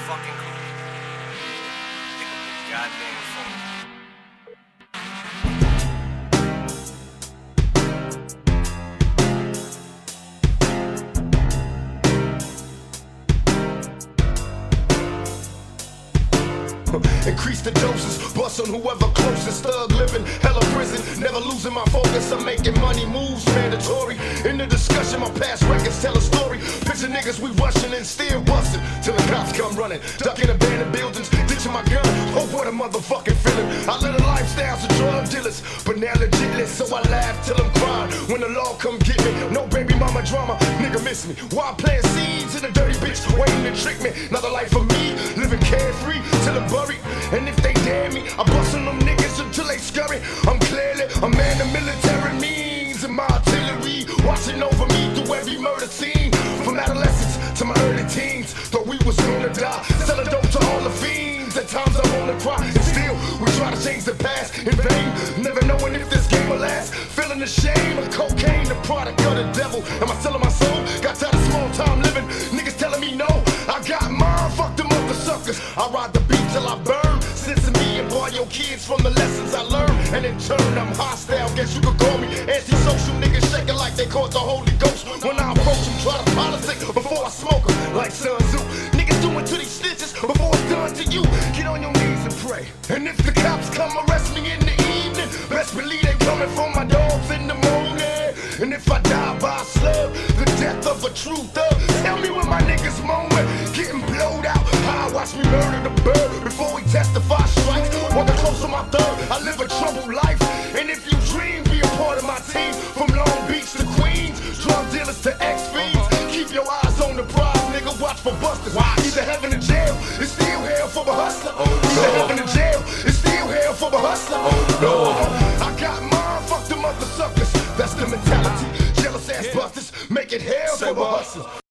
fucking clue. Pick up the goddamn phone. Increase the doses, bust on whoever closest. Thug living, hella prison, never losing my focus. I'm making money moves mandatory. In the discussion, my past records tell a story. Picture niggas we rushing and still busting till the cops come running. Ducking abandoned buildings, ditching my gun. Oh, what a motherfucking feeling. I live a lifestyle of drug dealers, but now legitless, so I laugh till I'm crying. When the law come get me, no baby mama drama, nigga miss me. While playing seeds in a dirty bitch, waiting to trick me. Another life for me, living carefree till I'm buried. And if they dare me, I bust on them niggas until they scurry. I'm clearly a man of military means, and my artillery watching over me through every murder scene. From adolescence to my early teens, thought we was gonna die. Selling dope to all the fiends. At times I wanna cry, and still we try to change the past in vain. Never knowing if this game will last. Feeling the shame of cocaine, the product of the devil. Am I selling my soul? Got tired of small time living. Niggas telling me no. I got mine. Fuck them other suckers. I ride the beat till I burn. Sensing me and boy your kids from the lessons I learned. And in turn I'm hostile. Guess you could call me anti-social. Niggas shaking like they caught the Holy Ghost. When I approach them, try to politic before I smoke them. Like Sun Tzu. Niggas doing to these snitches before it's done to you. Get on your knees and pray. And if the cops come arrest me in the evening, best believe they coming for my dogs in the morning. And if I die by a slug, the death of a true thug, tell me when my niggas moaning, getting blowed out. How I watch me murder the bird before we testify strikes. Walking close to my third, I live a troubled life. And if you dream, be a part of my team. From Long Beach to Queens, drug dealers to ex-fiends. Keep your eyes on the prize, nigga, watch for busters. Either heaven or jail, it's still hell for a hustler. Either heaven or jail, it's still hell for a hustler. I got mine, fuck them other suckers. That's the mentality. Jealous ass busters, make it hell for a hustler.